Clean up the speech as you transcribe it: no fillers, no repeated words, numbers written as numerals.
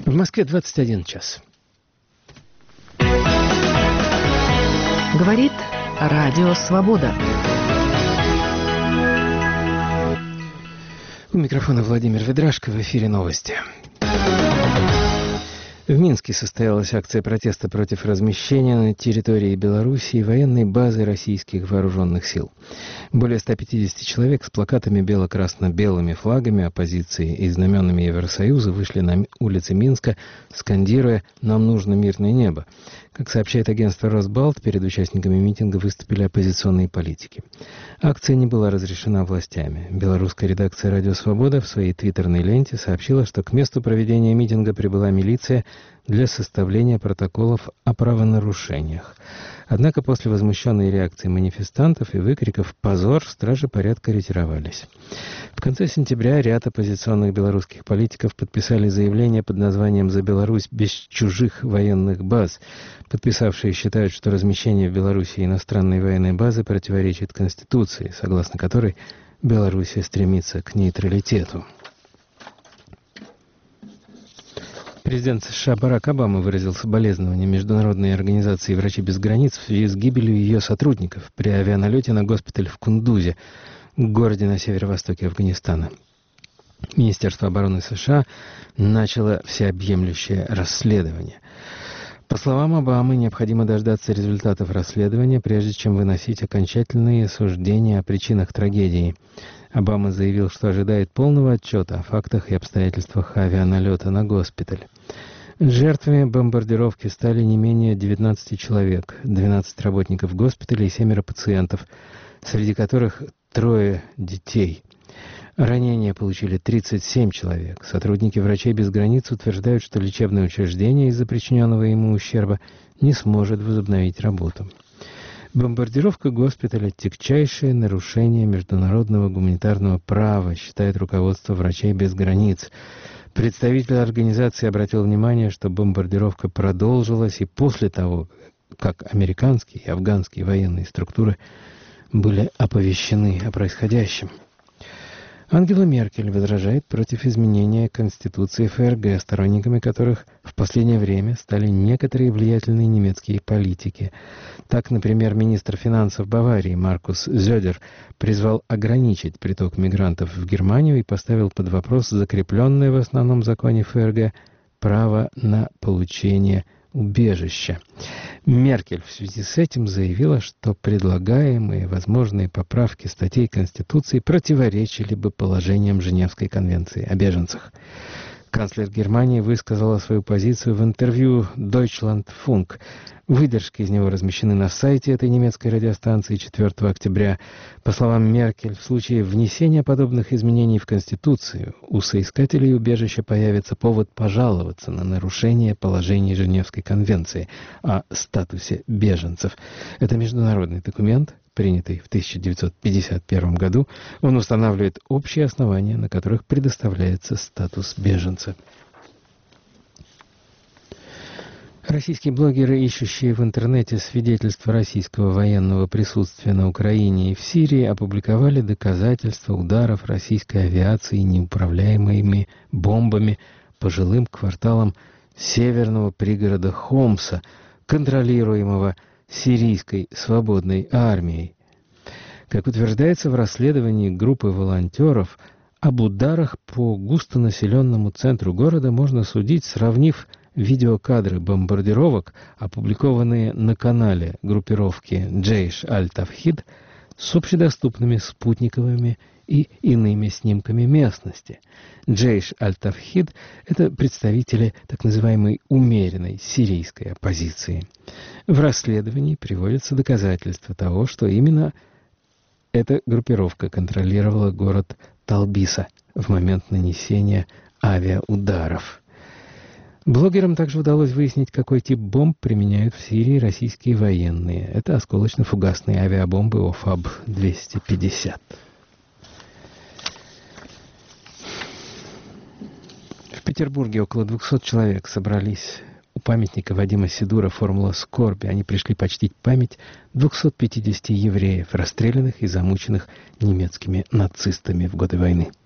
В Москве 21 час. Говорит Радио Свобода. У микрофона Владимир Ведрашко, в эфире новости. В Минске состоялась акция протеста против размещения на территории Белоруссии военной базы российских вооруженных сил. Более 150 человек с плакатами бело-красно-белыми флагами оппозиции и знаменами Евросоюза вышли на улицы Минска, скандируя «Нам нужно мирное небо». Как сообщает агентство «Росбалт», перед участниками митинга выступили оппозиционные политики. Акция не была разрешена властями. Белорусская редакция «Радио Свобода» в своей твиттерной ленте сообщила, что к месту проведения митинга прибыла милиция для составления протоколов о правонарушениях. Однако после возмущенной реакции манифестантов и выкриков «Позор!» стражи порядка ретировались. В конце сентября ряд оппозиционных белорусских политиков подписали заявление под названием «За Беларусь без чужих военных баз». Подписавшие считают, что размещение в Беларуси иностранной военной базы противоречит Конституции, согласно которой Белоруссия стремится к нейтралитету. Президент США Барак Обама выразил соболезнования международной организации «Врачи без границ» в связи с гибелью ее сотрудников при авианалете на госпиталь в Кундузе, городе на северо-востоке Афганистана. Министерство обороны США начало всеобъемлющее расследование. По словам Обамы, необходимо дождаться результатов расследования, прежде чем выносить окончательные суждения о причинах трагедии. Обама заявил, что ожидает полного отчета о фактах и обстоятельствах авианалета на госпиталь. Жертвами бомбардировки стали не менее 19 человек, 12 работников госпиталя и 7 пациентов, среди которых 3 детей. Ранения получили 37 человек. Сотрудники «Врачей без границ» утверждают, что лечебное учреждение из-за причиненного ему ущерба не сможет возобновить работу. Бомбардировка госпиталя – тягчайшее нарушение международного гуманитарного права, считает руководство «Врачей без границ». Представитель организации обратил внимание, что бомбардировка продолжилась и после того, как американские и афганские военные структуры были оповещены о происходящем. Ангела Меркель возражает против изменения Конституции ФРГ, сторонниками которых в последнее время стали некоторые влиятельные немецкие политики. Так, например, министр финансов Баварии Маркус Зёдер призвал ограничить приток мигрантов в Германию и поставил под вопрос закрепленное в основном законе ФРГ право на получение убежища. Меркель в связи с этим заявила, что предлагаемые возможные поправки статей Конституции противоречили бы положениям Женевской конвенции о беженцах. Канцлер Германии высказала свою позицию в интервью Deutschlandfunk. Выдержки из него размещены на сайте этой немецкой радиостанции 4 октября. По словам Меркель, в случае внесения подобных изменений в Конституцию у соискателей убежища появится повод пожаловаться на нарушение положений Женевской конвенции о статусе беженцев. Это международный документ, принятый в 1951 году. Он устанавливает общие основания, на которых предоставляется статус беженца. Российские блогеры, ищущие в интернете свидетельства российского военного присутствия на Украине и в Сирии, опубликовали доказательства ударов российской авиации неуправляемыми бомбами по жилым кварталам северного пригорода Хомса, контролируемого сирийской свободной армией. Как утверждается в расследовании группы волонтеров, об ударах по густонаселенному центру города можно судить, сравнив видеокадры бомбардировок, опубликованные на канале группировки Джейш Аль-Тавхид, с общедоступными спутниковыми и иными снимками местности. Джейш Аль-Тавхид — это представители так называемой умеренной сирийской оппозиции. В расследовании приводятся доказательства того, что именно эта группировка контролировала город Талбиса в момент нанесения авиаударов. Блогерам также удалось выяснить, какой тип бомб применяют в Сирии российские военные. Это осколочно-фугасные авиабомбы ОФАБ-250. В Петербурге около 200 человек собрались у памятника Вадима Сидура «Формула скорби». Они пришли почтить память 250 евреев, расстрелянных и замученных немецкими нацистами в годы войны.